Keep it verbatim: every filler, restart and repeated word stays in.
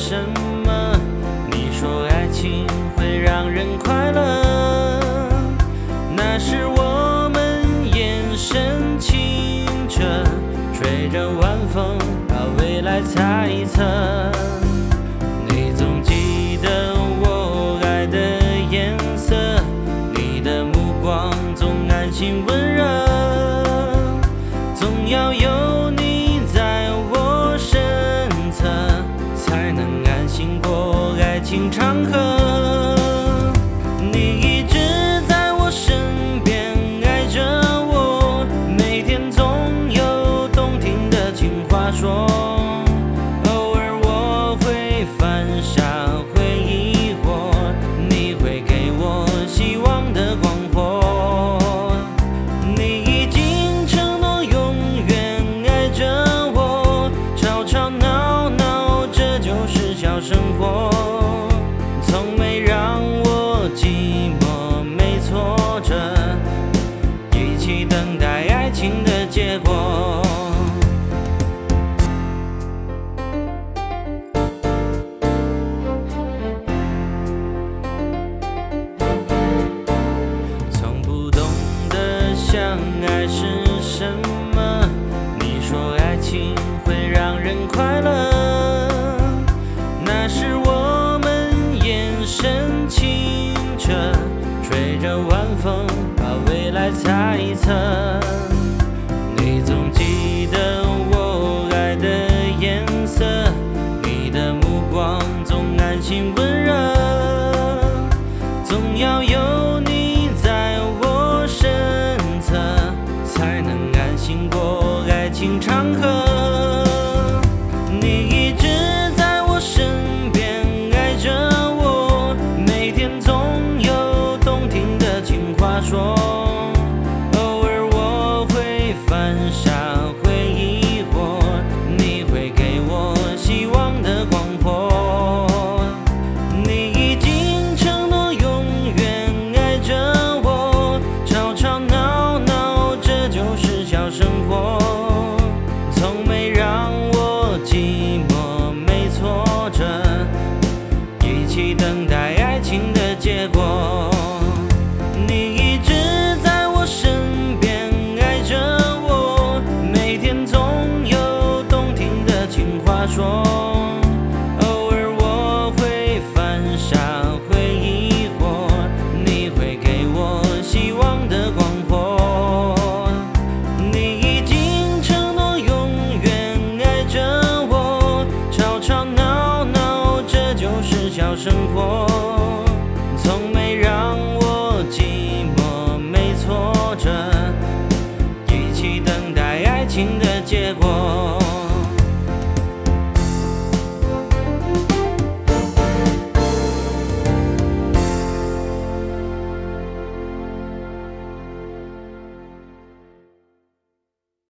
什么？你说爱情会让人快乐，那是我们眼神清澈，吹着晚风，把未来猜测。你总记得我爱的颜色，你的目光总安心温热，总要有你在我身侧，才能安心过爱情长河。你一直在我身边爱着我，每天总有动听的情话说，偶尔我会犯傻会疑惑，你会给我希望的光火。你已经承诺永远爱着我，吵吵闹闹这就是小生活，从没让我寂寞没挫折，一起等待爱情的结果。从不懂得相爱是什么，你说爱情会让人快乐，那是我们眼神清澈，吹着晚风，把未来猜测。你总记得我爱的颜色，你的目光总安心温热，总要有你在我身侧，才能安心过爱情长河。你一直在我身边爱着我，每天总有动听的情话说，偶尔我会犯傻会疑惑，你会给我希望的光火。你已经承诺永远爱着我，吵吵闹闹这就是小生活，从没让我寂寞没挫折，一起等待爱情的结果。你一直在我身边爱着我，每天总有动听的情话说，偶尔我会犯傻会疑惑，你会给我希望的光火。你已经承诺永远爱着我，吵吵闹闹这就是小生活，